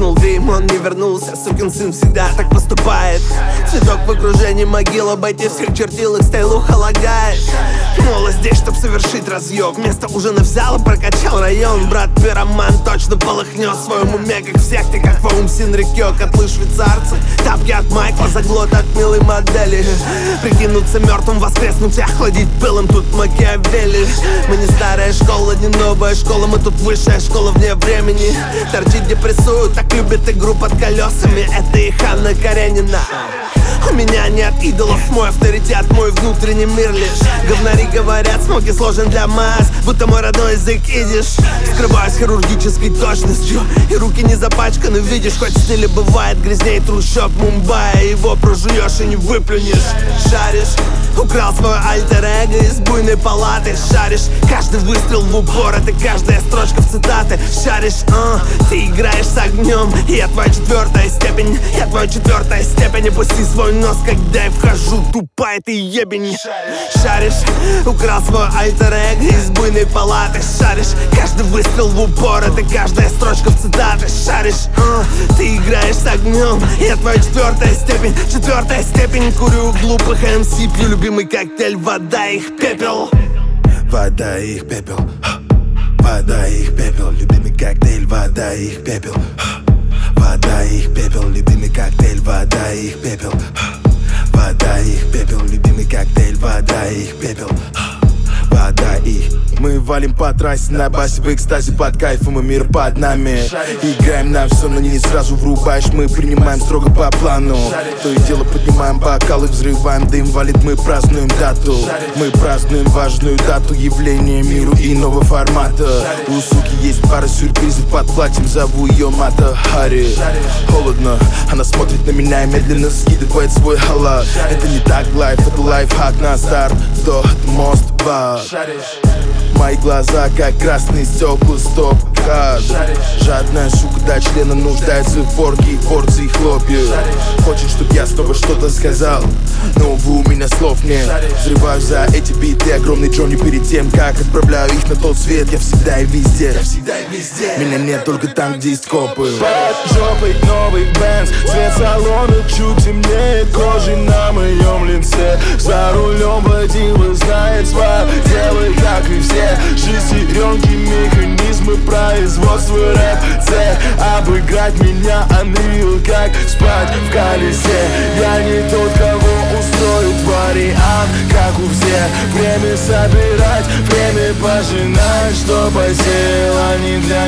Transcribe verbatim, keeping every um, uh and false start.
крикнул Рим, он не вернулся. Сукин сын всегда так поступает. Цветок в окружении могил, обойти всех чертил, их стайлуха лагает. Мол, здесь, чтоб совершить разъёб. Место ужина взял и прокачал район. Брат пироман точно полыхнет в своем уме, как в секте, как в Аум Синрикё. Котлы швейцарцы, тапки от Майкла, заглот от милой модели. Прикинуться мертвым, воскреснуть и охладить пылом. Тут Макиавелли. Мы не старая школа, не новая школа, мы тут высшая школа вне времени. Торчит, депрессуют, так любят игру под колесами. Это и Ханна Каренина. У меня нет идолов, мой авторитет, мой внутренний мир лишь. Говнари говорят, смоки сложен для масс, будто мой родной язык идиш. Скрываюсь хирургической точностью, и руки не запачканы, видишь. Хоть в стиле бывает грязней трущоб Мумбаи, его прожуешь и не выплюнешь. Шаришь, украл свое альтер-эго из буйной палаты. Шаришь, каждый выстрел в упор, это каждая строчка в цитаты. Шаришь, а, ты играешь с огнем, и я твоя четвертая степень. Я твоя четвертая степень, опусти свой нос, когда я вхожу, тупая ты ебень. Шаришь, украл свой альтер-эго из буйной палаты. Шаришь, каждый выстрел в упор, это каждая строчка в цитаты. Шаришь, а, ты играешь с огнем, и я твоя четвертая степень. Четвертая степень, курю глупых эм си, пью любимый коктейль, вода их пепел. Вода их пепел, вода их пепел, любимый коктейль, вода их пепел. Вода их пепел, любимый коктейль, вода их пепел. Вода их пепел, любимый коктейль, вода их пепел. Вода их. Мы валим по трассе на басе в экстазе, под кайфом и мир под нами. Играем на все, но не сразу врубаешь, мы принимаем строго по плану. То и дело поднимаем бокалы, взрываем дым, валит, мы празднуем дату. Мы празднуем важную дату явления миру иного формата. У суки есть пара сюрпризов под платьем, зову ее Мата Хари. Холодно, она смотрит на меня и медленно скидывает свой халат. Это не так лайф, это лайфхак на старт. Вдох, мост, бар. Мои глаза как красные стекла, стоп, кад. Жадная сука до члена нуждается в порке и порции хлопьев. Хочет, чтоб я снова что-то сказал, но, увы, у меня слов нет. Взрываю за эти биты огромный Джонни перед тем, как отправляю их на тот свет. Я всегда и везде, меня нет только там, где есть копы. Под жопой новый Бенз, цвет салона чуть темнее кожи на моем лице. За рулем водила знает свое дело, как и все. Шестеренки, механизмы производства рэп-цех. Обыграть меня Unreal, как спать в колесе. Я не тот, кого устроит вариант, как у всех. Время собирать, время пожинать, что посеял, а не для